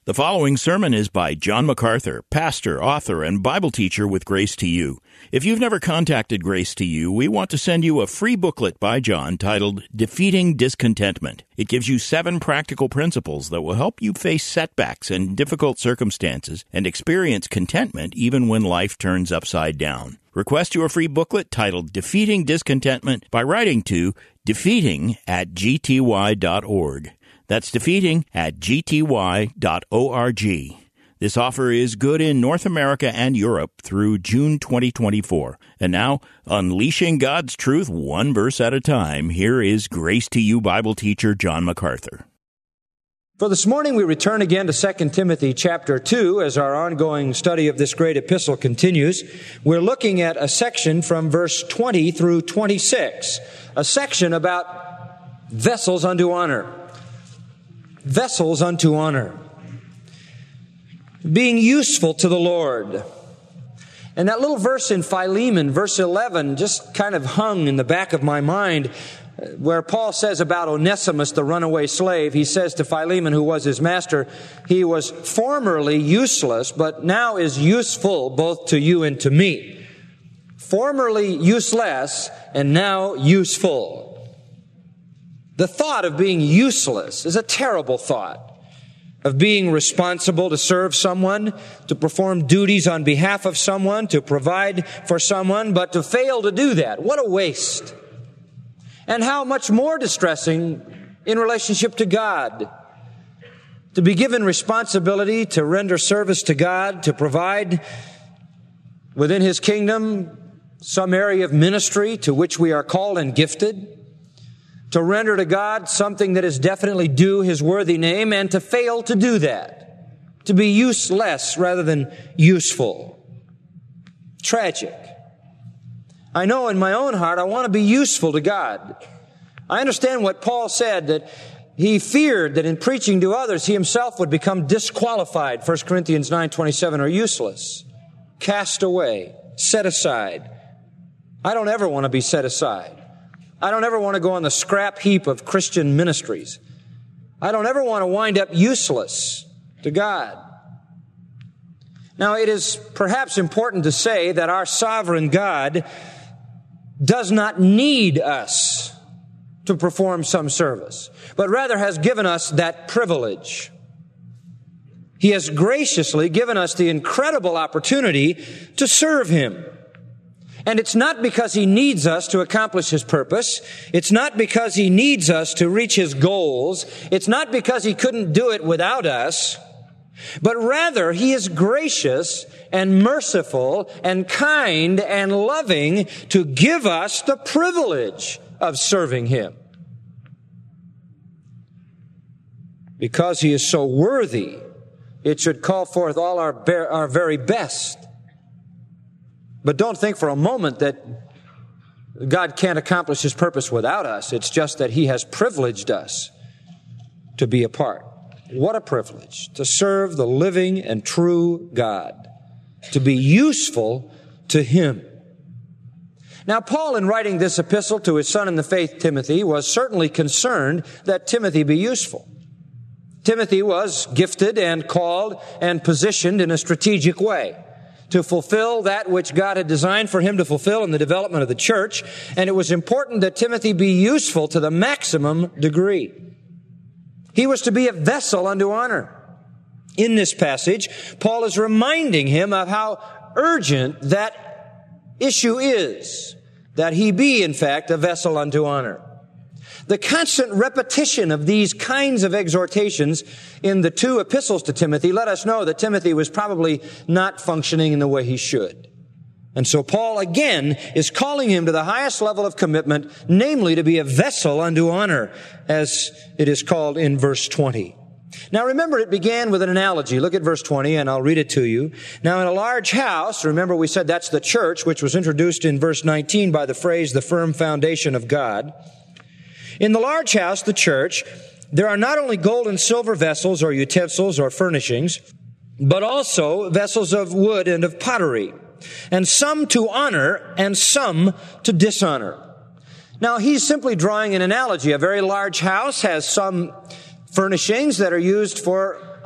The following sermon is by John MacArthur, pastor, author, and Bible teacher with Grace to You. If you've never contacted Grace to You, we want to send you a free booklet by John titled Defeating Discontentment. It gives you 7 practical principles that will help you face setbacks and difficult circumstances and experience contentment even when life turns upside down. Request your free booklet titled Defeating Discontentment by writing to defeating@gty.org. That's defeating@gty.org. This offer is good in North America and Europe through June 2024. And now, unleashing God's truth one verse at a time, here is Grace to You Bible teacher John MacArthur. For this morning, we return again to 2 Timothy chapter 2 as our ongoing study of this great epistle continues. We're looking at a section from verse 20 through 26, a section about vessels unto honor. Vessels unto honor. Being useful to the Lord. And that little verse in Philemon, verse 11, just kind of hung in the back of my mind, where Paul says about Onesimus, the runaway slave. He says to Philemon, who was his master, he was formerly useless, but now is useful both to you and to me. Formerly useless, and now useful. The thought of being useless is a terrible thought. Of being responsible to serve someone, to perform duties on behalf of someone, to provide for someone, but to fail to do that. What a waste. And how much more distressing in relationship to God. To be given responsibility to render service to God, to provide within His kingdom some area of ministry to which we are called and gifted. To render to God something that is definitely due His worthy name, and to fail to do that. To be useless rather than useful. Tragic. I know in my own heart I want to be useful to God. I understand what Paul said, that he feared that in preaching to others he himself would become disqualified. 1 Corinthians 9:27, or useless, cast away, set aside. I don't ever want to be set aside. I don't ever want to go on the scrap heap of Christian ministries. I don't ever want to wind up useless to God. Now, it is perhaps important to say that our sovereign God does not need us to perform some service, but rather has given us that privilege. He has graciously given us the incredible opportunity to serve Him. And it's not because He needs us to accomplish His purpose. It's not because He needs us to reach His goals. It's not because He couldn't do it without us. But rather, He is gracious and merciful and kind and loving to give us the privilege of serving Him. Because He is so worthy, it should call forth all our very best. But don't think for a moment that God can't accomplish His purpose without us. It's just that He has privileged us to be a part. What a privilege to serve the living and true God, to be useful to Him. Now, Paul, in writing this epistle to his son in the faith, Timothy, was certainly concerned that Timothy be useful. Timothy was gifted and called and positioned in a strategic way to fulfill that which God had designed for him to fulfill in the development of the church. And it was important that Timothy be useful to the maximum degree. He was to be a vessel unto honor. In this passage, Paul is reminding him of how urgent that issue is, that he be, in fact, a vessel unto honor. The constant repetition of these kinds of exhortations in the 2 epistles to Timothy let us know that Timothy was probably not functioning in the way he should. And so Paul again is calling him to the highest level of commitment, namely to be a vessel unto honor, as it is called in verse 20. Now remember, it began with an analogy. Look at verse 20, and I'll read it to you. Now in a large house, remember we said that's the church, which was introduced in verse 19 by the phrase, the firm foundation of God. In the large house, the church, there are not only gold and silver vessels or utensils or furnishings, but also vessels of wood and of pottery, and some to honor and some to dishonor. Now, he's simply drawing an analogy. A very large house has some furnishings that are used for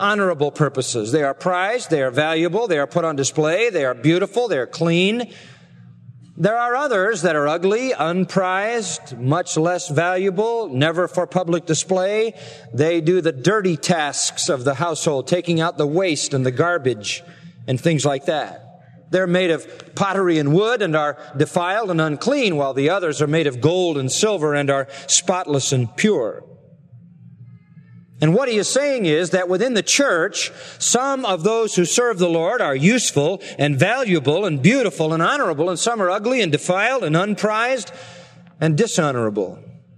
honorable purposes. They are prized, they are valuable, they are put on display, they are beautiful, they are clean. There are others that are ugly, unprized, much less valuable, never for public display. They do the dirty tasks of the household, taking out the waste and the garbage and things like that. They're made of pottery and wood and are defiled and unclean, while the others are made of gold and silver and are spotless and pure. And what he is saying is that within the church, some of those who serve the Lord are useful and valuable and beautiful and honorable, and some are ugly and defiled and unprized and dishonorable.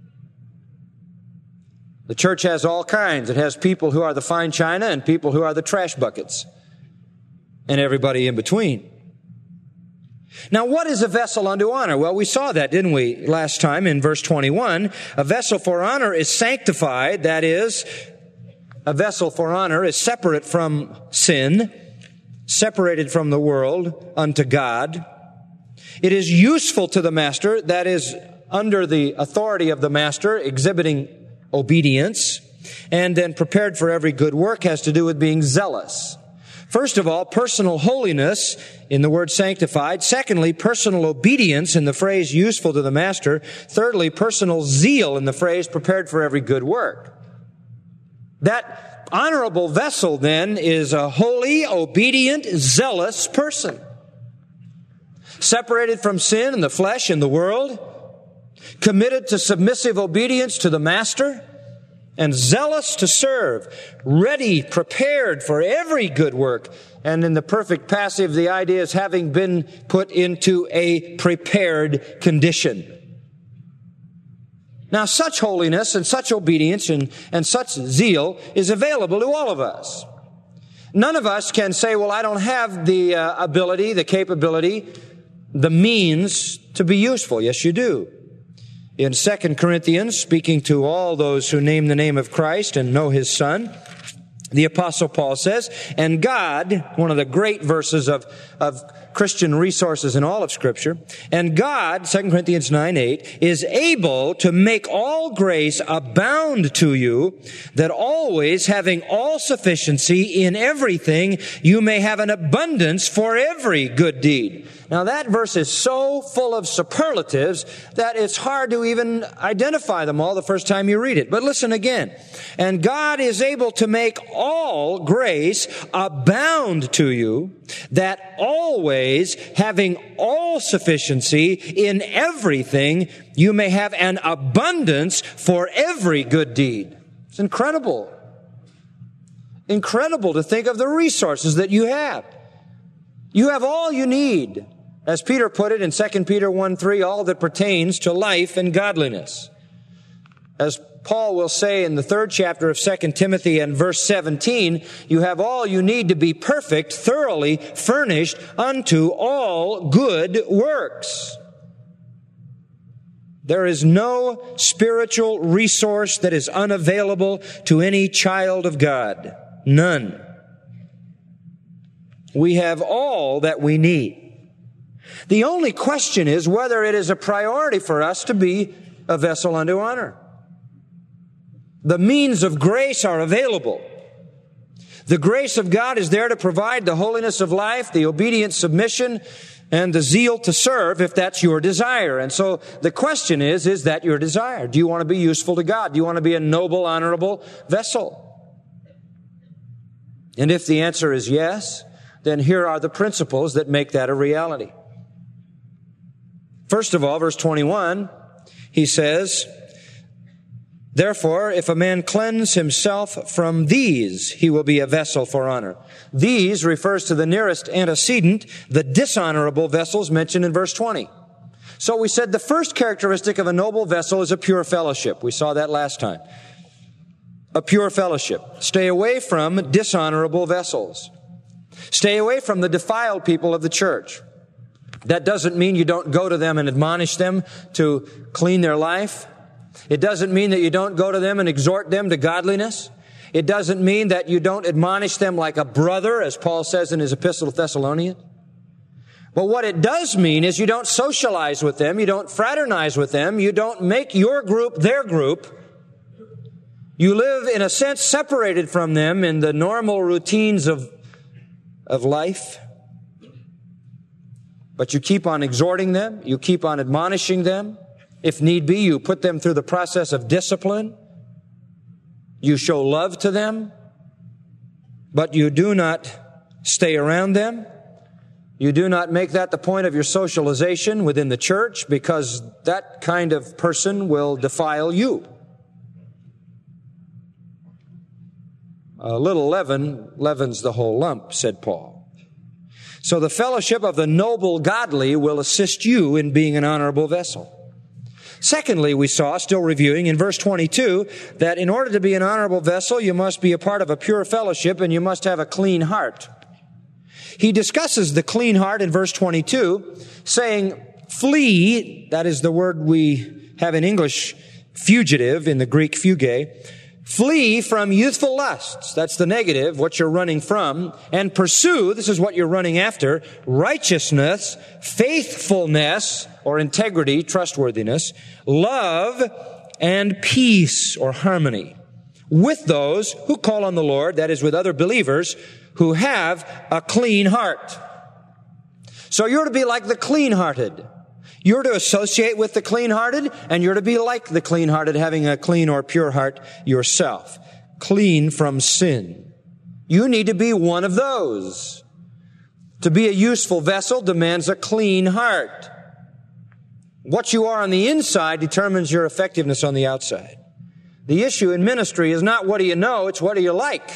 The church has all kinds. It has people who are the fine china and people who are the trash buckets, and everybody in between. Now, what is a vessel unto honor? Well, we saw that, didn't we, last time in verse 21. A vessel for honor is sanctified. That is, a vessel for honor is separate from sin, separated from the world unto God. It is useful to the master. That is, under the authority of the master, exhibiting obedience. And then prepared for every good work has to do with being zealous. First of all, personal holiness in the word sanctified. Secondly, personal obedience in the phrase useful to the master. Thirdly, personal zeal in the phrase prepared for every good work. That honorable vessel then is a holy, obedient, zealous person. Separated from sin and the flesh and the world. Committed to submissive obedience to the master. And zealous to serve, ready, prepared for every good work. And in the perfect passive, the idea is having been put into a prepared condition. Now, such holiness and such obedience and such zeal is available to all of us. None of us can say, well, I don't have the ability, the capability, the means to be useful. Yes, you do. In 2 Corinthians, speaking to all those who name the name of Christ and know His Son, the Apostle Paul says, and God, one of the great verses of Christian resources in all of Scripture, and God, 2 Corinthians 9:8, is able to make all grace abound to you, that always having all sufficiency in everything, you may have an abundance for every good deed. Now that verse is so full of superlatives that it's hard to even identify them all the first time you read it. But listen again. And God is able to make all grace abound to you, that always having all sufficiency in everything, you may have an abundance for every good deed. It's incredible. Incredible to think of the resources that you have. You have all you need. As Peter put it in 2 Peter 1:3, all that pertains to life and godliness. As Paul will say in the 3rd chapter of 2 Timothy and verse 17, you have all you need to be perfect, thoroughly furnished unto all good works. There is no spiritual resource that is unavailable to any child of God. None. We have all that we need. The only question is whether it is a priority for us to be a vessel unto honor. The means of grace are available. The grace of God is there to provide the holiness of life, the obedient submission, and the zeal to serve if that's your desire. And so the question is that your desire? Do you want to be useful to God? Do you want to be a noble, honorable vessel? And if the answer is yes, then here are the principles that make that a reality. First of all, verse 21, he says, therefore, if a man cleanse himself from these, he will be a vessel for honor. These refers to the nearest antecedent, the dishonorable vessels mentioned in verse 20. So we said the first characteristic of a noble vessel is a pure fellowship. We saw that last time. A pure fellowship. Stay away from dishonorable vessels. Stay away from the defiled people of the church. That doesn't mean you don't go to them and admonish them to clean their life. It doesn't mean that you don't go to them and exhort them to godliness. It doesn't mean that you don't admonish them like a brother, as Paul says in his epistle to Thessalonians. But what it does mean is you don't socialize with them, you don't fraternize with them, you don't make your group their group, You live, in a sense, separated from them in the normal routines of life. But you keep on exhorting them. You keep on admonishing them. If need be, you put them through the process of discipline. You show love to them. But you do not stay around them. You do not make that the point of your socialization within the church, because that kind of person will defile you. A little leaven leavens the whole lump, said Paul. So the fellowship of the noble godly will assist you in being an honorable vessel. Secondly, we saw, still reviewing, in verse 22, that in order to be an honorable vessel, you must be a part of a pure fellowship and you must have a clean heart. He discusses the clean heart in verse 22, saying, flee, that is the word we have in English, fugitive, in the Greek fuge, flee from youthful lusts. That's the negative, what you're running from. And pursue, this is what you're running after, righteousness, faithfulness, or integrity, trustworthiness, love, and peace, or harmony, with those who call on the Lord, that is, with other believers, who have a clean heart. So you're to be like the clean-hearted. You're to associate with the clean-hearted, and you're to be like the clean-hearted, having a clean or pure heart yourself, clean from sin. You need to be one of those. To be a useful vessel demands a clean heart. What you are on the inside determines your effectiveness on the outside. The issue in ministry is not what do you know, it's what do you like.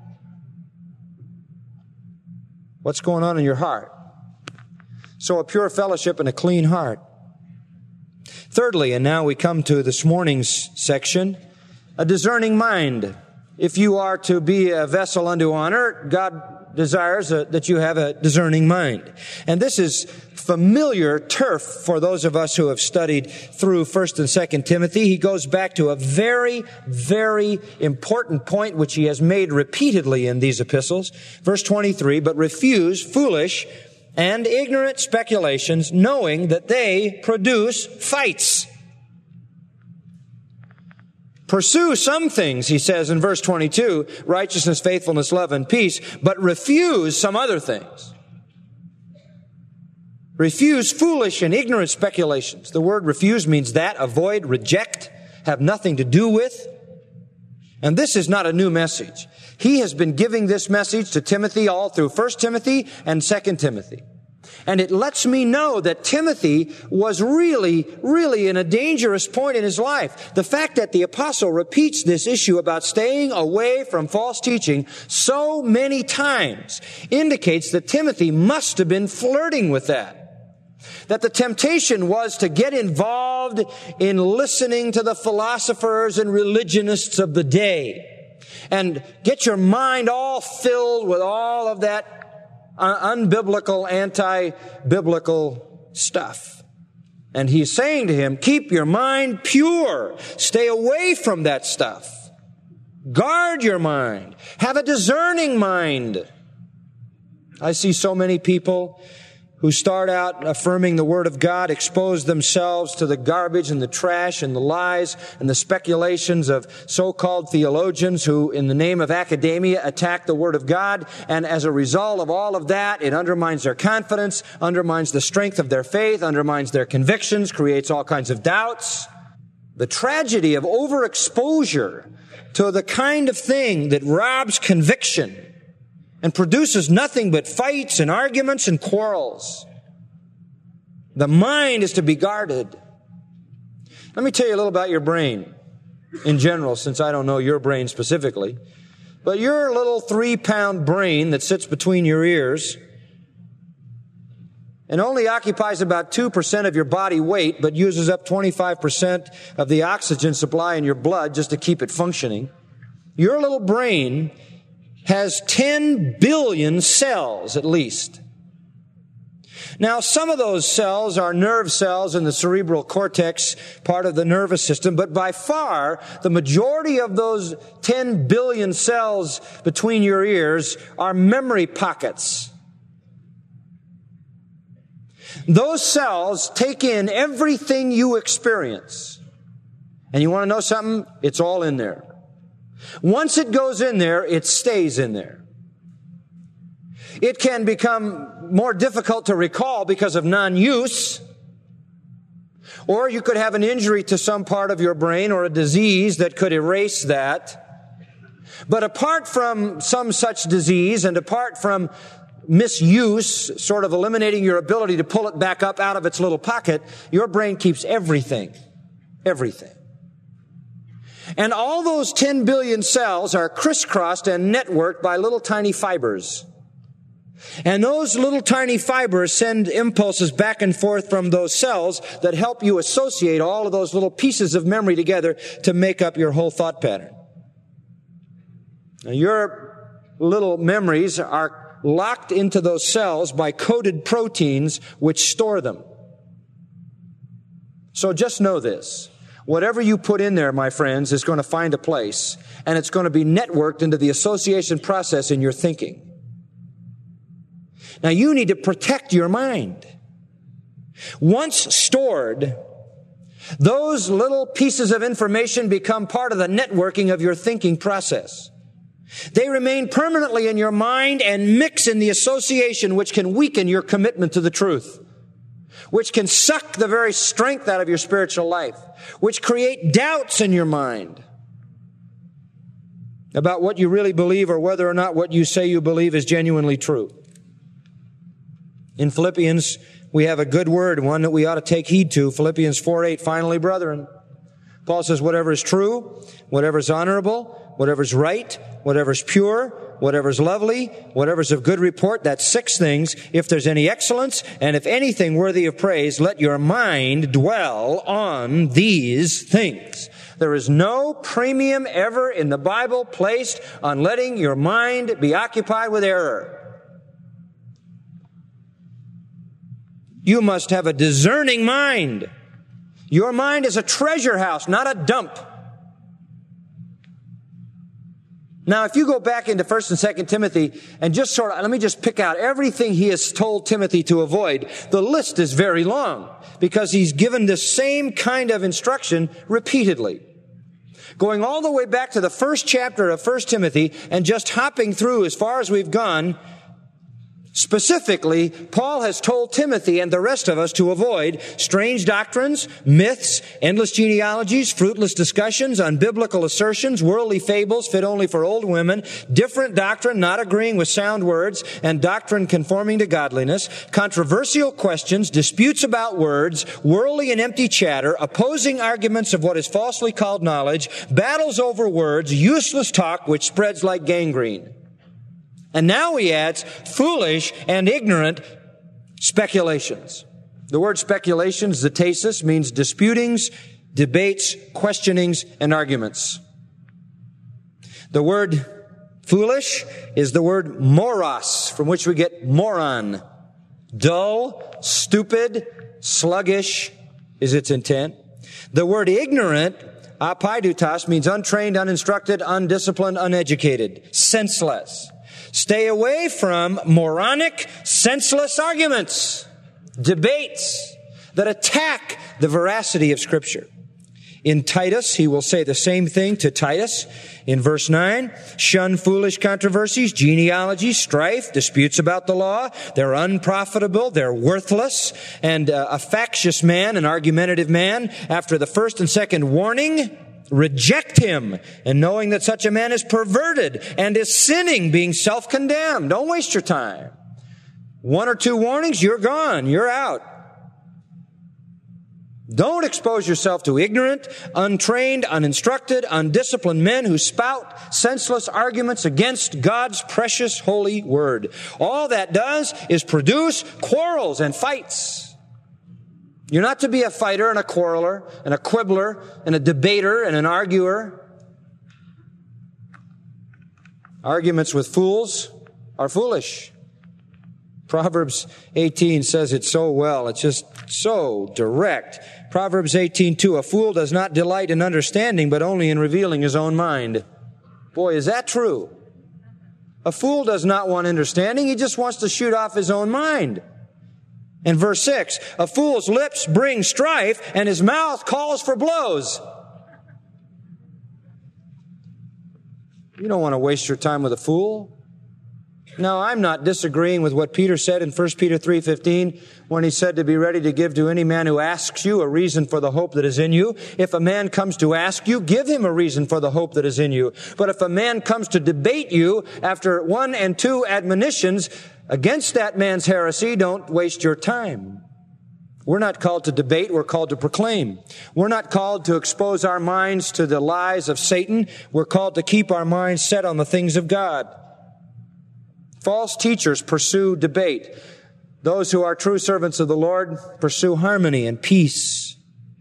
What's going on in your heart? So a pure fellowship and a clean heart. Thirdly, and now we come to this morning's section, a discerning mind. If you are to be a vessel unto honor, God desires that you have a discerning mind. And this is familiar turf for those of us who have studied through 1st and 2nd Timothy. He goes back to a very, very important point which he has made repeatedly in these epistles. Verse 23, but refuse foolish and ignorant speculations, knowing that they produce fights. Pursue some things, he says in verse 22, righteousness, faithfulness, love, and peace, but refuse some other things. Refuse foolish and ignorant speculations. The word refuse means that, avoid, reject, have nothing to do with. And this is not a new message. He has been giving this message to Timothy all through 1 Timothy and 2 Timothy. And it lets me know that Timothy was really in a dangerous point in his life. The fact that the apostle repeats this issue about staying away from false teaching so many times indicates that Timothy must have been flirting with that. That the temptation was to get involved in listening to the philosophers and religionists of the day and get your mind all filled with all of that unbiblical, anti-biblical stuff. And he's saying to him, keep your mind pure. Stay away from that stuff. Guard your mind. Have a discerning mind. I see so many people who start out affirming the Word of God, expose themselves to the garbage and the trash and the lies and the speculations of so-called theologians who, in the name of academia, attack the Word of God. And as a result of all of that, it undermines their confidence, undermines the strength of their faith, undermines their convictions, creates all kinds of doubts. The tragedy of overexposure to the kind of thing that robs conviction and produces nothing but fights and arguments and quarrels. The mind is to be guarded. Let me tell you a little about your brain in general, since I don't know your brain specifically. But your little 3-pound brain that sits between your ears and only occupies about 2% of your body weight, but uses up 25% of the oxygen supply in your blood just to keep it functioning. Your little brain has 10 billion cells at least. Now, some of those cells are nerve cells in the cerebral cortex, part of the nervous system, but by far, the majority of those 10 billion cells between your ears are memory pockets. Those cells take in everything you experience. And you want to know something? It's all in there. Once it goes in there, it stays in there. It can become more difficult to recall because of non-use. Or you could have an injury to some part of your brain or a disease that could erase that. But apart from some such disease and apart from misuse, sort of eliminating your ability to pull it back up out of its little pocket, your brain keeps everything. Everything. And all those 10 billion cells are crisscrossed and networked by little tiny fibers. And those little tiny fibers send impulses back and forth from those cells that help you associate all of those little pieces of memory together to make up your whole thought pattern. Now, your little memories are locked into those cells by coded proteins which store them. So just know this. Whatever you put in there, my friends, is going to find a place, and it's going to be networked into the association process in your thinking. Now, you need to protect your mind. Once stored, those little pieces of information become part of the networking of your thinking process. They remain permanently in your mind and mix in the association which can weaken your commitment to the truth, which can suck the very strength out of your spiritual life, which create doubts in your mind about what you really believe or whether or not what you say you believe is genuinely true. In Philippians, we have a good word, one that we ought to take heed to. Philippians 4:8, finally, brethren, Paul says, whatever is true, whatever is honorable, whatever is right, whatever is pure, whatever is lovely, whatever is of good report, that's 6 things. If there's any excellence, and if anything worthy of praise, let your mind dwell on these things. There is no premium ever in the Bible placed on letting your mind be occupied with error. You must have a discerning mind. Your mind is a treasure house, not a dump. Now, if you go back into 1 and 2 Timothy and let me just pick out everything he has told Timothy to avoid. The list is very long because he's given the same kind of instruction repeatedly. Going all the way back to the first chapter of 1 Timothy and just hopping through as far as we've gone, specifically, Paul has told Timothy and the rest of us to avoid strange doctrines, myths, endless genealogies, fruitless discussions, unbiblical assertions, worldly fables fit only for old women, different doctrine not agreeing with sound words, and doctrine conforming to godliness, controversial questions, disputes about words, worldly and empty chatter, opposing arguments of what is falsely called knowledge, battles over words, useless talk which spreads like gangrene. And now he adds foolish and ignorant speculations. The word speculations, zetasis, means disputings, debates, questionings, and arguments. The word foolish is the word moros, from which we get moron. Dull, stupid, sluggish is its intent. The word ignorant, apaidutas, means untrained, uninstructed, undisciplined, uneducated, senseless. Stay away from moronic, senseless arguments, debates that attack the veracity of Scripture. In Titus, he will say the same thing to Titus. In verse 9, shun foolish controversies, genealogies, strife, disputes about the law. They're unprofitable, they're worthless, and a factious man, an argumentative man, after the first and second warning, reject him, and knowing that such a man is perverted and is sinning, being self-condemned. Don't waste your time. 1 or 2 warnings, you're gone. You're out. Don't expose yourself to ignorant, untrained, uninstructed, undisciplined men who spout senseless arguments against God's precious holy word. All that does is produce quarrels and fights. You're not to be a fighter and a quarreler and a quibbler and a debater and an arguer. Arguments with fools are foolish. Proverbs 18 says it so well. It's just so direct. Proverbs 18:2, a fool does not delight in understanding, but only in revealing his own mind. Boy, is that true? A fool does not want understanding. He just wants to shoot off his own mind. And verse 6, a fool's lips bring strife, and his mouth calls for blows. You don't want to waste your time with a fool. Now, I'm not disagreeing with what Peter said in 1 Peter 3:15 when he said to be ready to give to any man who asks you a reason for the hope that is in you. If a man comes to ask you, give him a reason for the hope that is in you. But if a man comes to debate you after 1 and 2 admonitions against that man's heresy, don't waste your time. We're not called to debate, we're called to proclaim. We're not called to expose our minds to the lies of Satan. We're called to keep our minds set on the things of God. False teachers pursue debate. Those who are true servants of the Lord pursue harmony and peace.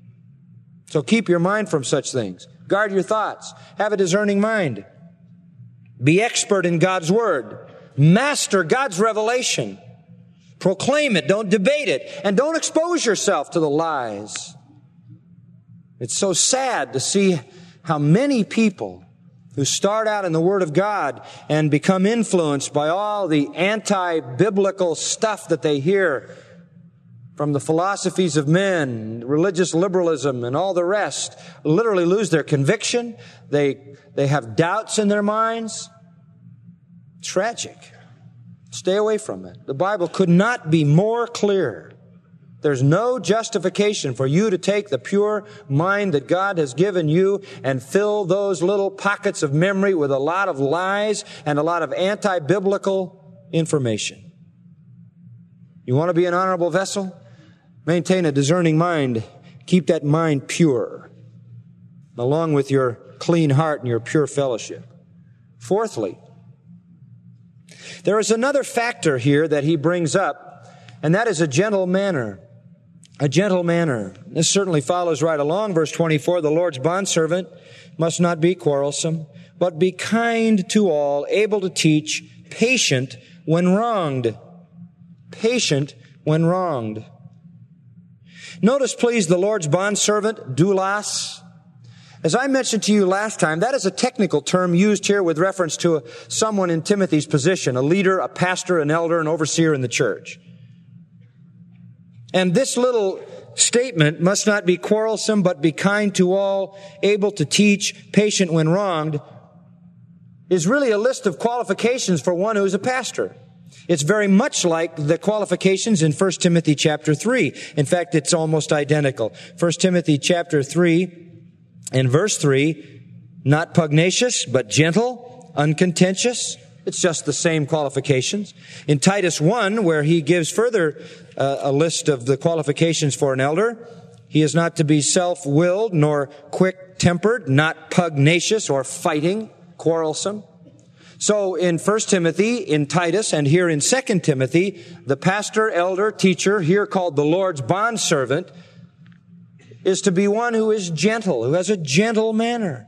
So keep your mind from such things. Guard your thoughts. Have a discerning mind. Be expert in God's Word. Master God's revelation. Proclaim it. Don't debate it. And don't expose yourself to the lies. It's so sad to see how many people who start out in the Word of God and become influenced by all the anti-biblical stuff that they hear from the philosophies of men, religious liberalism, and all the rest, literally lose their conviction. They have doubts in their minds. Tragic. Stay away from it. The Bible could not be more clear. There's no justification for you to take the pure mind that God has given you and fill those little pockets of memory with a lot of lies and a lot of anti-biblical information. You want to be an honorable vessel? Maintain a discerning mind. Keep that mind pure, along with your clean heart and your pure fellowship. Fourthly, there is another factor here that he brings up, and that is a gentle manner. A gentle manner. This certainly follows right along. Verse 24, the Lord's bondservant must not be quarrelsome, but be kind to all, able to teach, patient when wronged. Patient when wronged. Notice, please, the Lord's bondservant, doulos. As I mentioned to you last time, that is a technical term used here with reference to someone in Timothy's position, a leader, a pastor, an elder, an overseer in the church. And this little statement, must not be quarrelsome, but be kind to all, able to teach, patient when wronged, is really a list of qualifications for one who is a pastor. It's very much like the qualifications in 1 Timothy chapter 3. In fact, it's almost identical. 1 Timothy chapter 3 and verse 3, not pugnacious, but gentle, uncontentious. It's just the same qualifications. In Titus 1, where he gives further a list of the qualifications for an elder, he is not to be self-willed, nor quick-tempered, not pugnacious or fighting, quarrelsome. So in 1 Timothy, in Titus, and here in 2 Timothy, the pastor, elder, teacher, here called the Lord's bondservant, is to be one who is gentle, who has a gentle manner.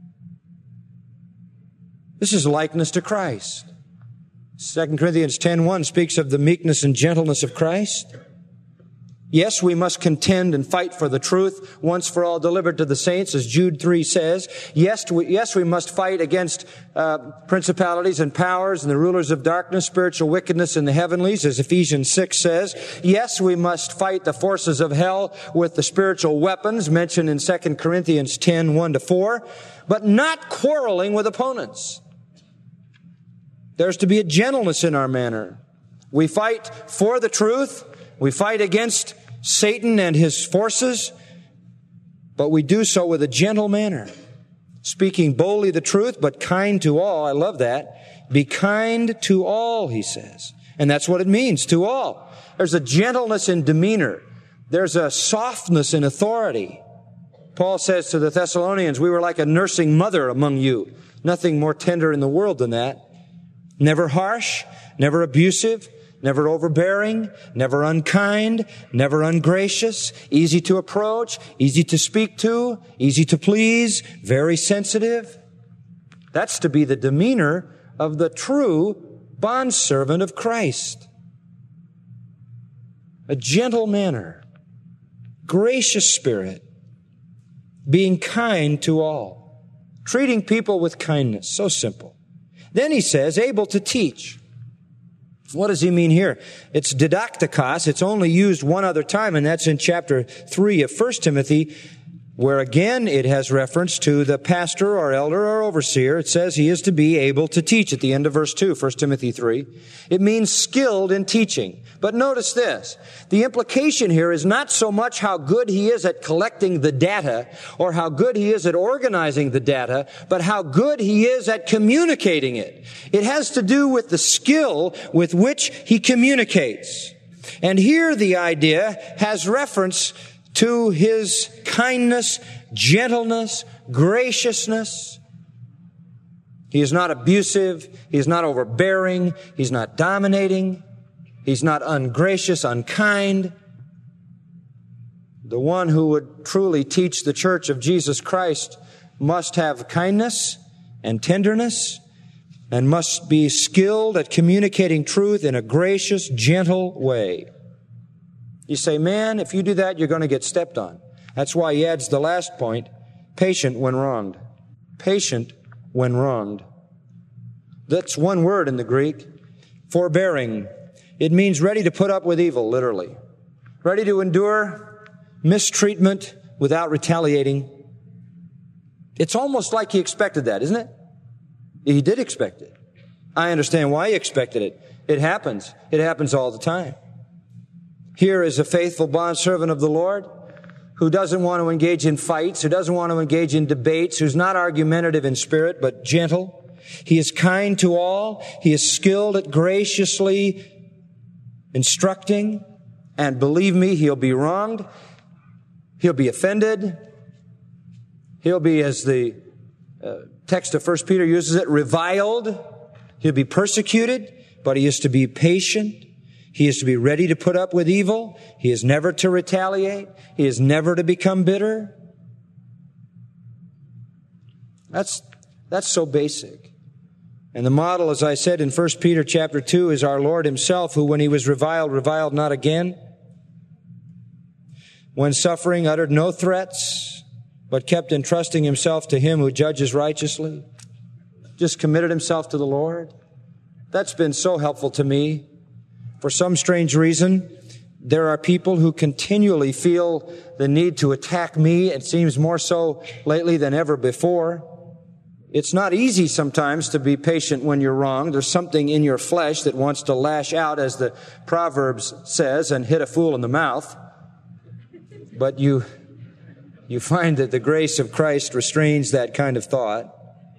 This is likeness to Christ. 2 Corinthians 10:1 speaks of the meekness and gentleness of Christ. Yes, we must contend and fight for the truth once for all delivered to the saints, as Jude 3 says. Yes, we must fight against principalities and powers and the rulers of darkness, spiritual wickedness in the heavenlies, as Ephesians 6 says. Yes, we must fight the forces of hell with the spiritual weapons mentioned in 2 Corinthians 10:1-4, but not quarreling with opponents. There's to be a gentleness in our manner. We fight for the truth. We fight against Satan and his forces, but we do so with a gentle manner, speaking boldly the truth, but kind to all. I love that. Be kind to all, he says. And that's what it means, to all. There's a gentleness in demeanor. There's a softness in authority. Paul says to the Thessalonians, we were like a nursing mother among you. Nothing more tender in the world than that. Never harsh, never abusive, never overbearing, never unkind, never ungracious, easy to approach, easy to speak to, easy to please, very sensitive. That's to be the demeanor of the true bondservant of Christ. A gentle manner, gracious spirit, being kind to all, treating people with kindness. So simple. Then he says, able to teach. What does he mean here? It's didaktikos. It's only used one other time, and that's in chapter 3 of 1 Timothy. where again it has reference to the pastor or elder or overseer. It says he is to be able to teach at the end of verse 2, 1 Timothy 3. It means skilled in teaching. But notice this. The implication here is not so much how good he is at collecting the data or how good he is at organizing the data, but how good he is at communicating it. It has to do with the skill with which he communicates. And here the idea has reference to his kindness, gentleness, graciousness. He is not abusive. He is not overbearing. He's not dominating. He's not ungracious, unkind. The one who would truly teach the church of Jesus Christ must have kindness and tenderness and must be skilled at communicating truth in a gracious, gentle way. You say, man, if you do that, you're going to get stepped on. That's why he adds the last point, patient when wronged. Patient when wronged. That's one word in the Greek, forbearing. It means ready to put up with evil, literally. Ready to endure mistreatment without retaliating. It's almost like he expected that, isn't it? He did expect it. I understand why he expected it. It happens. It happens all the time. Here is a faithful bondservant of the Lord who doesn't want to engage in fights, who doesn't want to engage in debates, who's not argumentative in spirit, but gentle. He is kind to all. He is skilled at graciously instructing. And believe me, he'll be wronged. He'll be offended. He'll be, as the text of 1 Peter uses it, reviled. He'll be persecuted, but he is to be patient. He is to be ready to put up with evil. He is never to retaliate. He is never to become bitter. That's so basic. And the model, as I said in 1 Peter chapter 2, is our Lord himself, who when he was reviled not again. When suffering, uttered no threats, but kept entrusting himself to him who judges righteously. Just committed himself to the Lord. That's been so helpful to me. For some strange reason, there are people who continually feel the need to attack me. It seems more so lately than ever before. It's not easy sometimes to be patient when you're wrong. There's something in your flesh that wants to lash out, as the Proverbs says, and hit a fool in the mouth. But you find that the grace of Christ restrains that kind of thought.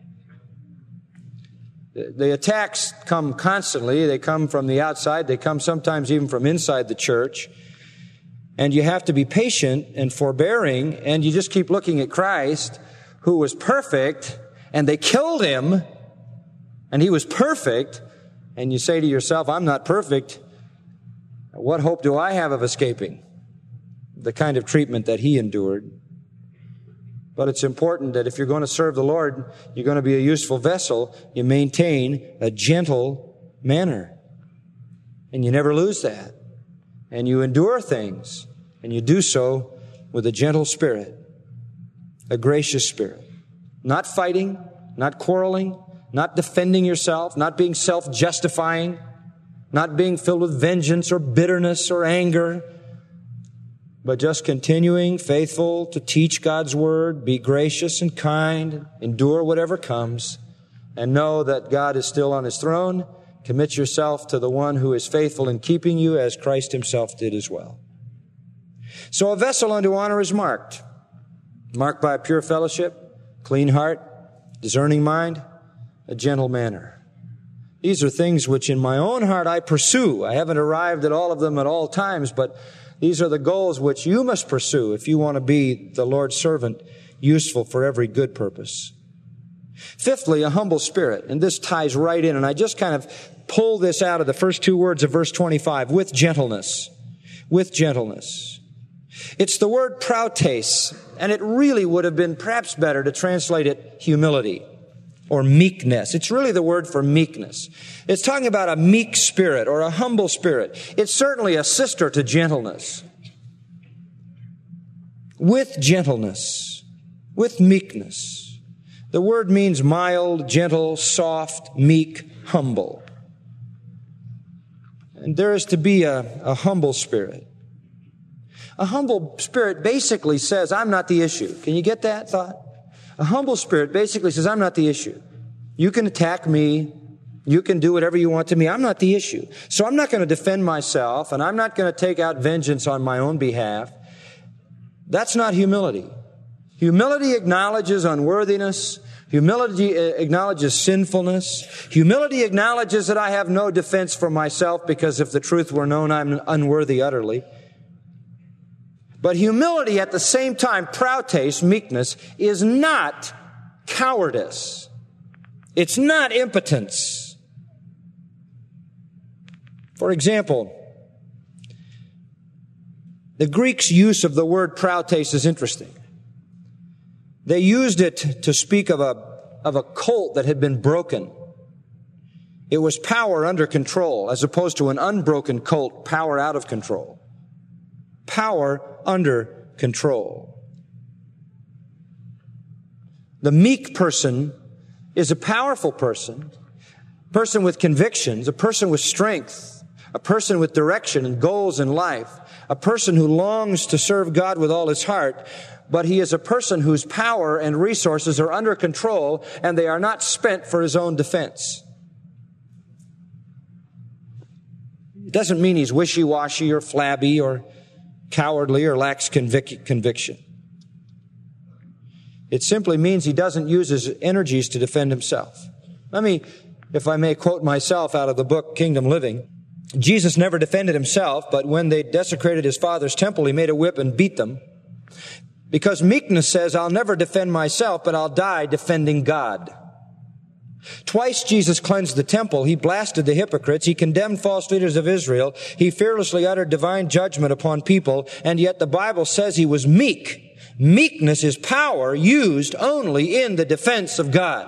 The attacks come constantly. They come from the outside. They come sometimes even from inside the church. And you have to be patient and forbearing, and you just keep looking at Christ, who was perfect, and they killed him, and he was perfect, and you say to yourself, I'm not perfect. What hope do I have of escaping the kind of treatment that he endured? But it's important that if you're going to serve the Lord, you're going to be a useful vessel, you maintain a gentle manner. And you never lose that. And you endure things, and you do so with a gentle spirit, a gracious spirit. Not fighting, not quarreling, not defending yourself, not being self-justifying, not being filled with vengeance or bitterness or anger, but just continuing faithful to teach God's Word, be gracious and kind, endure whatever comes, and know that God is still on His throne. Commit yourself to the one who is faithful in keeping you, as Christ Himself did as well. So a vessel unto honor is marked by a pure fellowship, clean heart, discerning mind, a gentle manner. These are things which in my own heart I pursue. I haven't arrived at all of them at all times, but these are the goals which you must pursue if you want to be the Lord's servant, useful for every good purpose. Fifthly, a humble spirit. And this ties right in. And I just kind of pull this out of the first two words of verse 25. With gentleness. With gentleness. It's the word prautes. And it really would have been perhaps better to translate it humility or meekness. It's really the word for meekness. It's talking about a meek spirit or a humble spirit. It's certainly a sister to gentleness. With gentleness. With meekness. The word means mild, gentle, soft, meek, humble. And there is to be a humble spirit. A humble spirit basically says, I'm not the issue. Can you get that thought? A humble spirit basically says, I'm not the issue. You can attack me. You can do whatever you want to me. I'm not the issue. So I'm not going to defend myself, and I'm not going to take out vengeance on my own behalf. That's not humility. Humility acknowledges unworthiness. Humility acknowledges sinfulness. Humility acknowledges that I have no defense for myself because if the truth were known, I'm unworthy utterly. But humility at the same time, prautes, meekness, is not cowardice. It's not impotence. For example, the Greeks' use of the word prautes is interesting. They used it to speak of a colt that had been broken. It was power under control, as opposed to an unbroken colt, power out of control. Power under control. The meek person is a powerful person, a person with convictions, a person with strength, a person with direction and goals in life, a person who longs to serve God with all his heart, but he is a person whose power and resources are under control and they are not spent for his own defense. It doesn't mean he's wishy-washy or flabby or cowardly or lacks conviction. It simply means he doesn't use his energies to defend himself. Let me, if I may, quote myself out of the book Kingdom Living. Jesus never defended himself, but when they desecrated his Father's temple, he made a whip and beat them. Because meekness says, I'll never defend myself, but I'll die defending God. Twice Jesus cleansed the temple. He blasted the hypocrites. He condemned false leaders of Israel. He fearlessly uttered divine judgment upon people, and yet the Bible says he was meek. Meekness is power used only in the defense of God.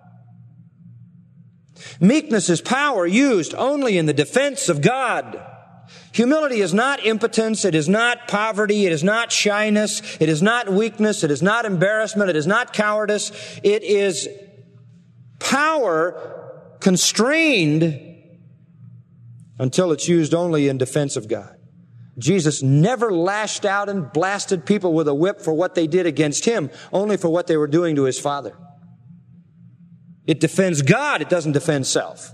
Meekness is power used only in the defense of God. Humility is not impotence. It is not poverty. It is not shyness. It is not weakness. It is not embarrassment. It is not cowardice. It is power constrained until it's used only in defense of God. Jesus never lashed out and blasted people with a whip for what they did against him, only for what they were doing to his Father. It defends God. It doesn't defend self.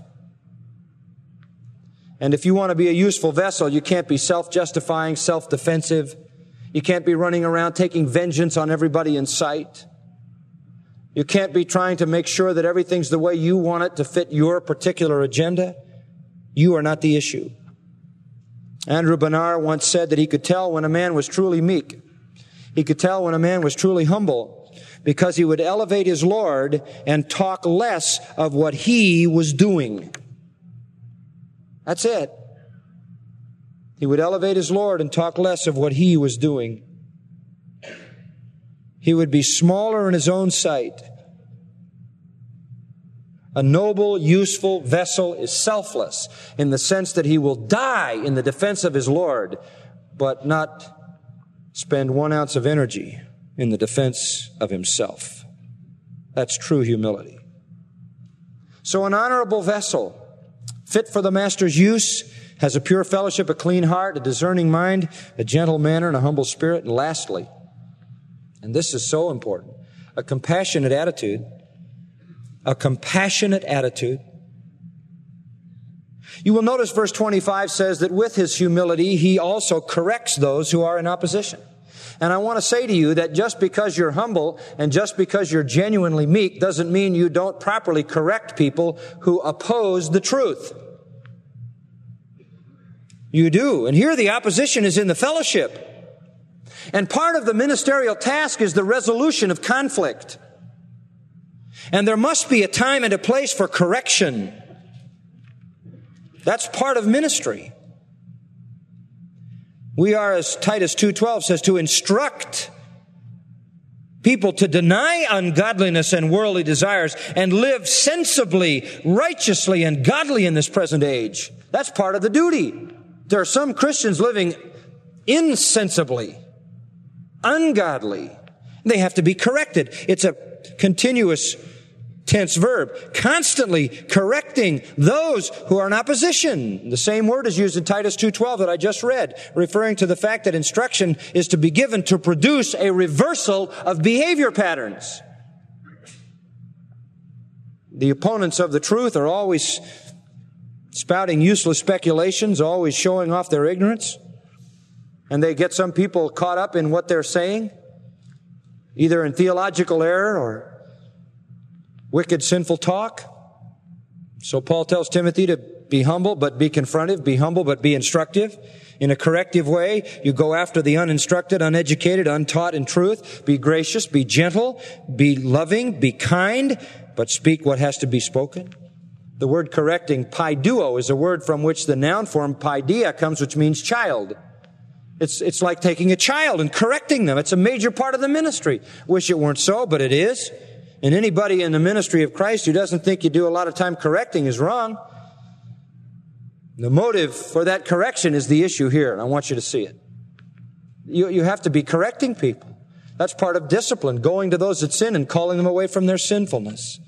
And if you want to be a useful vessel, you can't be self-justifying, self-defensive. You can't be running around taking vengeance on everybody in sight. You can't be trying to make sure that everything's the way you want it to fit your particular agenda. You are not the issue. Andrew Bonar once said that he could tell when a man was truly meek. He could tell when a man was truly humble because he would elevate his Lord and talk less of what he was doing. That's it. He would elevate his Lord and talk less of what he was doing. He would be smaller in his own sight. A noble, useful vessel is selfless in the sense that he will die in the defense of his Lord, but not spend 1 ounce of energy in the defense of himself. That's true humility. So an honorable vessel, fit for the master's use, has a pure fellowship, a clean heart, a discerning mind, a gentle manner, and a humble spirit. And lastly, and this is so important, a compassionate attitude. A compassionate attitude. You will notice verse 25 says that with his humility, he also corrects those who are in opposition. And I want to say to you that just because you're humble and just because you're genuinely meek doesn't mean you don't properly correct people who oppose the truth. You do. And here the opposition is in the fellowship. And part of the ministerial task is the resolution of conflict. And there must be a time and a place for correction. That's part of ministry. We are, as Titus 2:12 says, to instruct people to deny ungodliness and worldly desires and live sensibly, righteously, and godly in this present age. That's part of the duty. There are some Christians living insensibly, ungodly. They have to be corrected. It's a continuous tense verb, constantly correcting those who are in opposition. The same word is used in Titus 2:12 that I just read, referring to the fact that instruction is to be given to produce a reversal of behavior patterns. The opponents of the truth are always spouting useless speculations, always showing off their ignorance, and they get some people caught up in what they're saying, either in theological error or wicked, sinful talk. So Paul tells Timothy to be humble, but be confrontive, be humble, but be instructive. In a corrective way, you go after the uninstructed, uneducated, untaught in truth. Be gracious, be gentle, be loving, be kind, but speak what has to be spoken. The word correcting, paiduo, is a word from which the noun form paidia comes, which means child. It's like taking a child and correcting them. It's a major part of the ministry. Wish it weren't so, but it is. And anybody in the ministry of Christ who doesn't think you do a lot of time correcting is wrong. The motive for that correction is the issue here, and I want you to see it. You have to be correcting people. That's part of discipline, going to those that sin and calling them away from their sinfulness.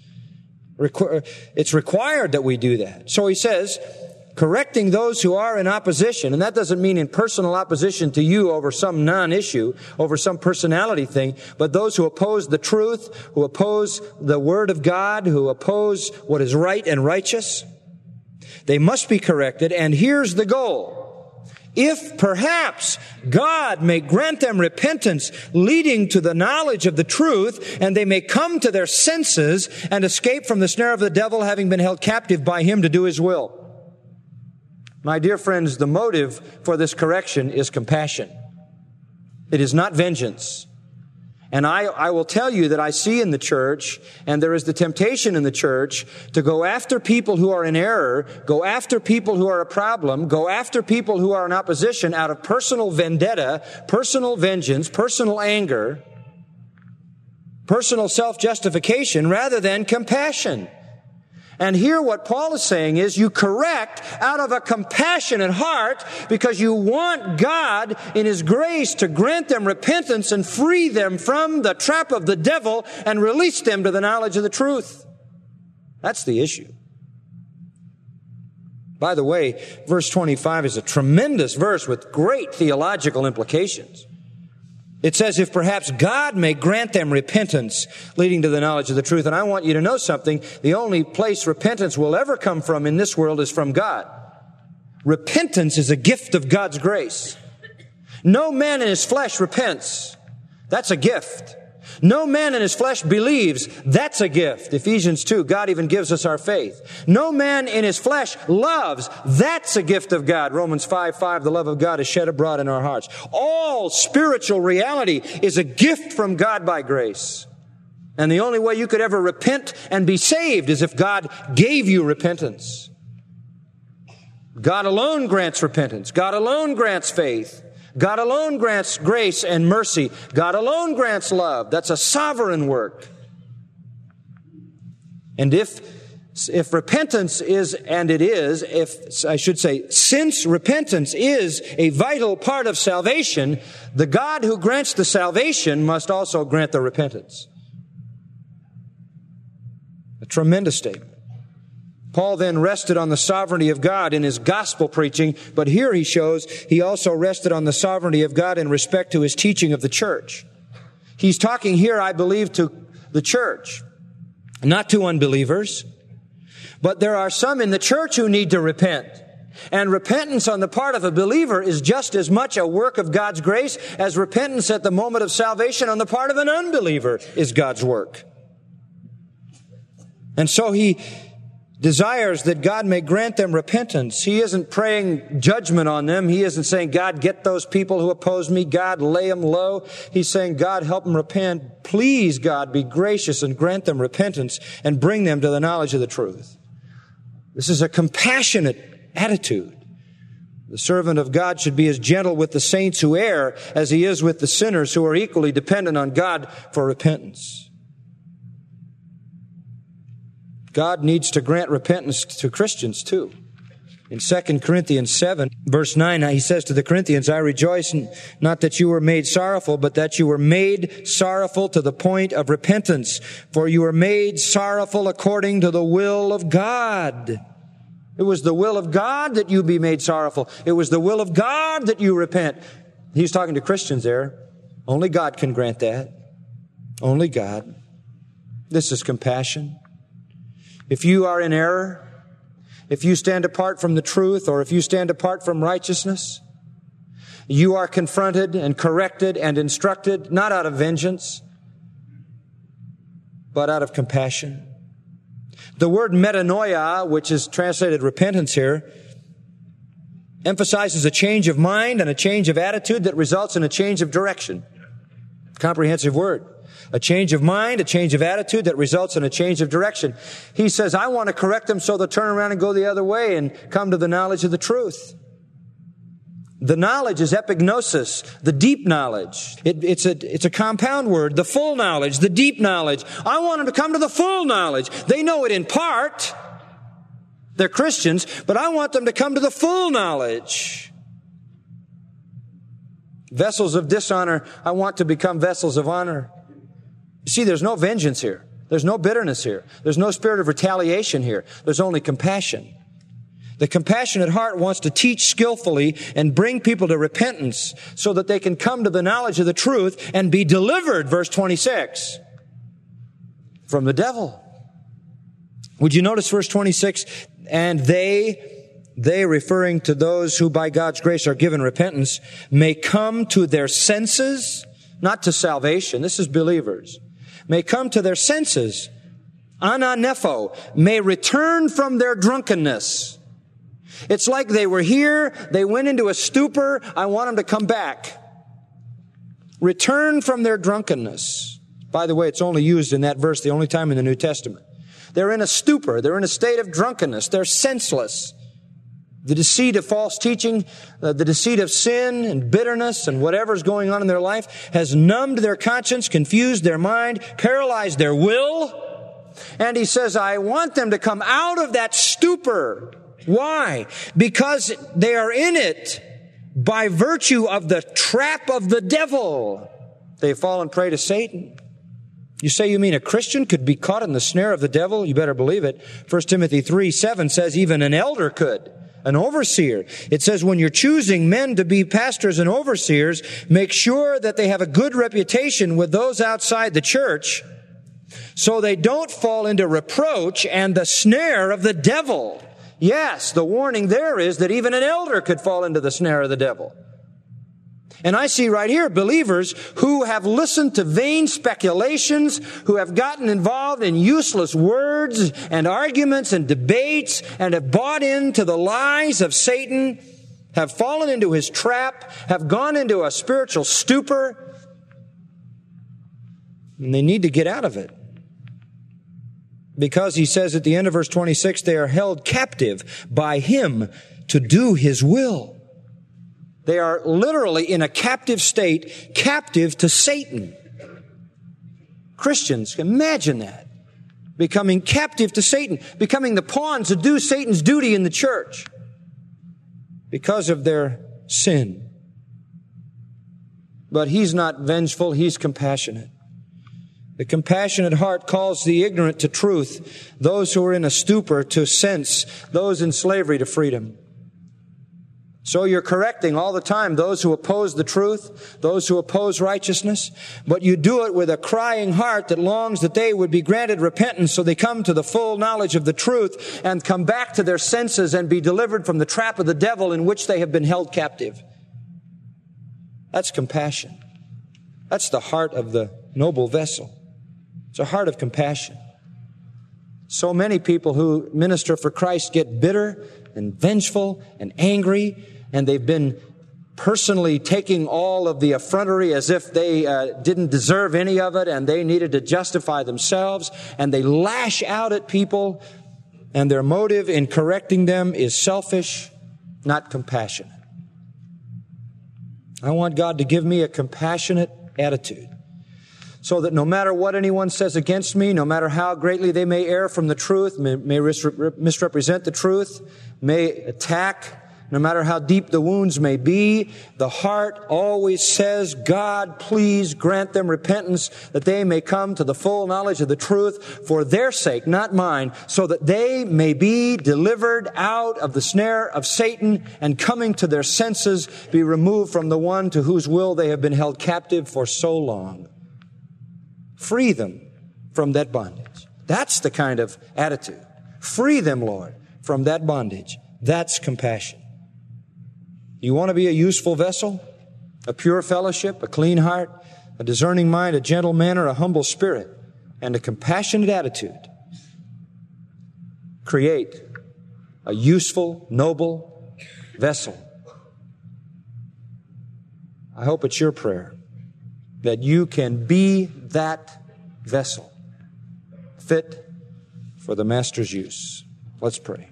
It's required that we do that. So he says, correcting those who are in opposition, and that doesn't mean in personal opposition to you over some non-issue, over some personality thing, but those who oppose the truth, who oppose the Word of God, who oppose what is right and righteous. They must be corrected, and here's the goal. If perhaps God may grant them repentance leading to the knowledge of the truth, and they may come to their senses and escape from the snare of the devil, having been held captive by him to do his will. My dear friends, the motive for this correction is compassion. It is not vengeance. And I will tell you that I see in the church, and there is the temptation in the church, to go after people who are in error, go after people who are a problem, go after people who are in opposition out of personal vendetta, personal vengeance, personal anger, personal self-justification, rather than compassion. And here what Paul is saying is you correct out of a compassionate heart because you want God in His grace to grant them repentance and free them from the trap of the devil and release them to the knowledge of the truth. That's the issue. By the way, verse 25 is a tremendous verse with great theological implications. It says, if perhaps God may grant them repentance leading to the knowledge of the truth. And I want you to know something. The only place repentance will ever come from in this world is from God. Repentance is a gift of God's grace. No man in his flesh repents. That's a gift. No man in his flesh believes. That's a gift. Ephesians 2, God even gives us our faith. No man in his flesh loves. That's a gift of God. Romans 5:5, the love of God is shed abroad in our hearts. All spiritual reality is a gift from God by grace. And the only way you could ever repent and be saved is if God gave you repentance. God alone grants repentance. God alone grants faith. God alone grants grace and mercy. God alone grants love. That's a sovereign work. And if repentance is, and it is, since repentance is a vital part of salvation, the God who grants the salvation must also grant the repentance. A tremendous statement. Paul then rested on the sovereignty of God in his gospel preaching, but here he shows he also rested on the sovereignty of God in respect to his teaching of the church. He's talking here, I believe, to the church, not to unbelievers. But there are some in the church who need to repent. And repentance on the part of a believer is just as much a work of God's grace as repentance at the moment of salvation on the part of an unbeliever is God's work. And so he desires that God may grant them repentance. He isn't praying judgment on them. He isn't saying, God, get those people who oppose me. God, lay them low. He's saying, God, help them repent. Please, God, be gracious and grant them repentance and bring them to the knowledge of the truth. This is a compassionate attitude. The servant of God should be as gentle with the saints who err as he is with the sinners who are equally dependent on God for repentance. God needs to grant repentance to Christians too. In 2 Corinthians 7, verse 9, he says to the Corinthians, I rejoice not that you were made sorrowful, but that you were made sorrowful to the point of repentance. For you were made sorrowful according to the will of God. It was the will of God that you be made sorrowful. It was the will of God that you repent. He's talking to Christians there. Only God can grant that. Only God. This is compassion. If you are in error, if you stand apart from the truth, or if you stand apart from righteousness, you are confronted and corrected and instructed, not out of vengeance, but out of compassion. The word metanoia, which is translated repentance here, emphasizes a change of mind and a change of attitude that results in a change of direction. Comprehensive word. A change of mind, a change of attitude that results in a change of direction. He says, I want to correct them so they'll turn around and go the other way and come to the knowledge of the truth. The knowledge is epignosis, the deep knowledge. It's a compound word, the full knowledge, the deep knowledge. I want them to come to the full knowledge. They know it in part. They're Christians, but I want them to come to the full knowledge. Vessels of dishonor, I want to become vessels of honor. You see, there's no vengeance here. There's no bitterness here. There's no spirit of retaliation here. There's only compassion. The compassionate heart wants to teach skillfully and bring people to repentance so that they can come to the knowledge of the truth and be delivered, verse 26, from the devil. Would you notice verse 26? And they referring to those who by God's grace are given repentance, may come to their senses, not to salvation. This is believers. May come to their senses. Ananepho, may return from their drunkenness. It's like they were here, they went into a stupor, I want them to come back. Return from their drunkenness. By the way, it's only used in that verse the only time in the New Testament. They're in a stupor, they're in a state of drunkenness, they're senseless. The deceit of false teaching, the deceit of sin and bitterness and whatever's going on in their life has numbed their conscience, confused their mind, paralyzed their will. And he says, I want them to come out of that stupor. Why? Because they are in it by virtue of the trap of the devil. They've fallen prey to Satan. You say you mean a Christian could be caught in the snare of the devil? You better believe it. 1 Timothy 3:7 says even an elder could. An overseer. It says when you're choosing men to be pastors and overseers, make sure that they have a good reputation with those outside the church so they don't fall into reproach and the snare of the devil. Yes, the warning there is that even an elder could fall into the snare of the devil. And I see right here believers who have listened to vain speculations, who have gotten involved in useless words and arguments and debates and have bought into the lies of Satan, have fallen into his trap, have gone into a spiritual stupor, and they need to get out of it. Because he says at the end of verse 26, they are held captive by him to do his will. They are literally in a captive state, captive to Satan. Christians, imagine that. Becoming captive to Satan, becoming the pawns to do Satan's duty in the church because of their sin. But he's not vengeful, he's compassionate. The compassionate heart calls the ignorant to truth, those who are in a stupor to sense, those in slavery to freedom. So you're correcting all the time those who oppose the truth, those who oppose righteousness, but you do it with a crying heart that longs that they would be granted repentance so they come to the full knowledge of the truth and come back to their senses and be delivered from the trap of the devil in which they have been held captive. That's compassion. That's the heart of the noble vessel. It's a heart of compassion. So many people who minister for Christ get bitter and vengeful and angry, and they've been personally taking all of the effrontery as if they didn't deserve any of it and they needed to justify themselves, and they lash out at people, and their motive in correcting them is selfish, not compassionate. I want God to give me a compassionate attitude so that no matter what anyone says against me, no matter how greatly they may err from the truth, may misrepresent the truth, may attack, no matter how deep the wounds may be, the heart always says, God, please grant them repentance that they may come to the full knowledge of the truth for their sake, not mine, so that they may be delivered out of the snare of Satan and coming to their senses be removed from the one to whose will they have been held captive for so long. Free them from that bondage. That's the kind of attitude. Free them, Lord, from that bondage. That's compassion. You want to be a useful vessel, a pure fellowship, a clean heart, a discerning mind, a gentle manner, a humble spirit, and a compassionate attitude. Create a useful, noble vessel. I hope it's your prayer that you can be that vessel, fit for the Master's use. Let's pray.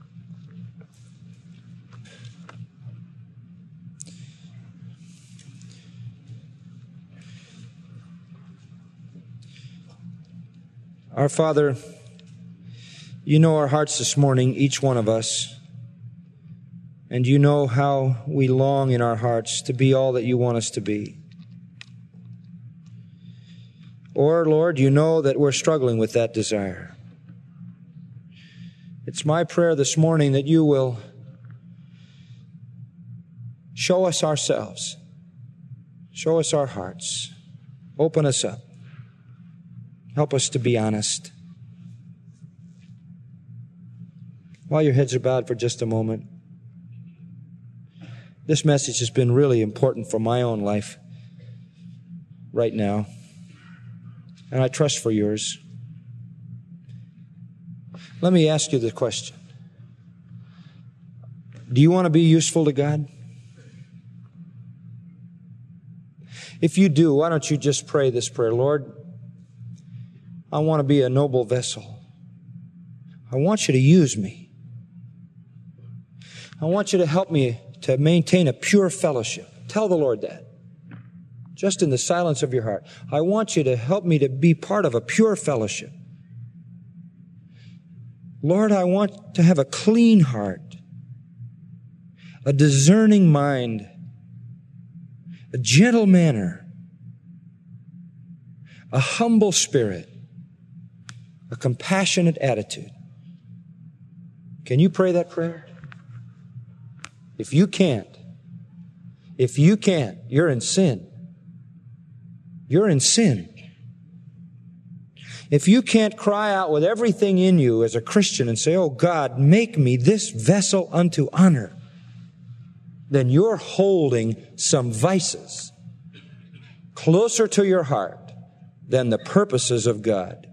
Our Father, you know our hearts this morning, each one of us, and you know how we long in our hearts to be all that you want us to be. Or, Lord, you know that we're struggling with that desire. It's my prayer this morning that you will show us ourselves, show us our hearts, open us up. Help us to be honest. While your heads are bowed for just a moment, this message has been really important for my own life right now, and I trust for yours. Let me ask you the question. Do you want to be useful to God? If you do, why don't you just pray this prayer? Lord, I want to be a noble vessel. I want you to use me. I want you to help me to maintain a pure fellowship. Tell the Lord that. Just in the silence of your heart. I want you to help me to be part of a pure fellowship. Lord, I want to have a clean heart, a discerning mind, a gentle manner, a humble spirit, a compassionate attitude. Can you pray that prayer? If you can't, you're in sin. You're in sin. If you can't cry out with everything in you as a Christian and say, oh God, make me this vessel unto honor, then you're holding some vices closer to your heart than the purposes of God.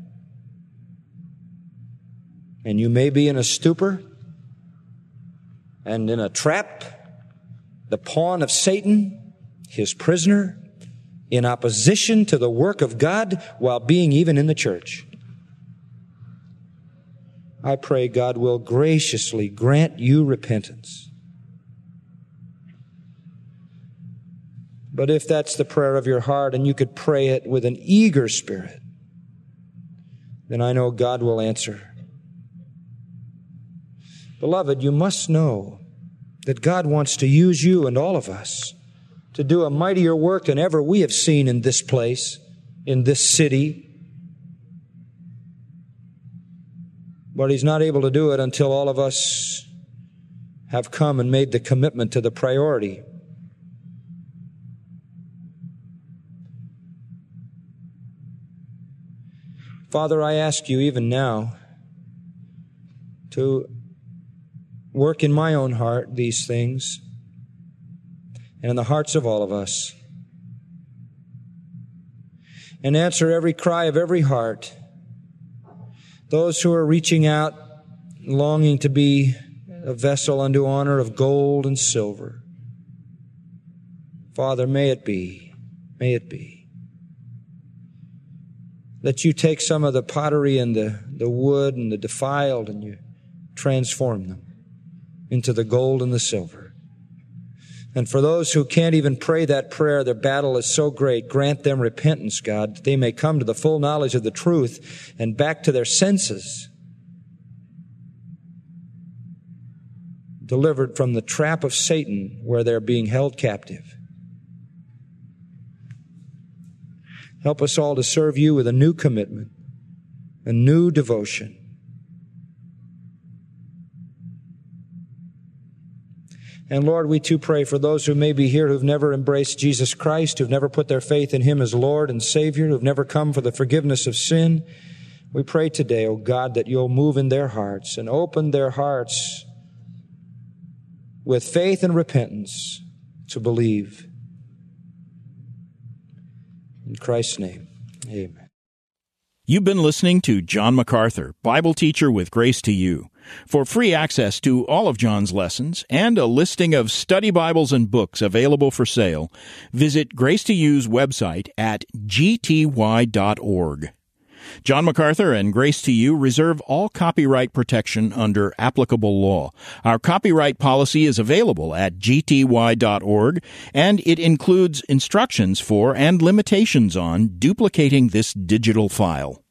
And you may be in a stupor and in a trap, the pawn of Satan, his prisoner, in opposition to the work of God while being even in the church. I pray God will graciously grant you repentance. But if that's the prayer of your heart and you could pray it with an eager spirit, then I know God will answer. Beloved, you must know that God wants to use you and all of us to do a mightier work than ever we have seen in this place, in this city. But He's not able to do it until all of us have come and made the commitment to the priority. Father, I ask you even now to work in my own heart these things and in the hearts of all of us, and answer every cry of every heart. Those who are reaching out, longing to be a vessel unto honor of gold and silver. Father, may it be. May it be. That you take some of the pottery and the wood and the defiled and you transform them into the gold and the silver. And for those who can't even pray that prayer, their battle is so great, grant them repentance, God, that they may come to the full knowledge of the truth and back to their senses, delivered from the trap of Satan where they're being held captive. Help us all to serve you with a new commitment, a new devotion. And Lord, we too pray for those who may be here who've never embraced Jesus Christ, who've never put their faith in Him as Lord and Savior, who've never come for the forgiveness of sin. We pray today, O God, that you'll move in their hearts and open their hearts with faith and repentance to believe. In Christ's name, amen. You've been listening to John MacArthur, Bible teacher with Grace to You. For free access to all of John's lessons and a listing of study Bibles and books available for sale, visit Grace to You's website at gty.org. John MacArthur and Grace to You reserve all copyright protection under applicable law. Our copyright policy is available at gty.org, and it includes instructions for and limitations on duplicating this digital file.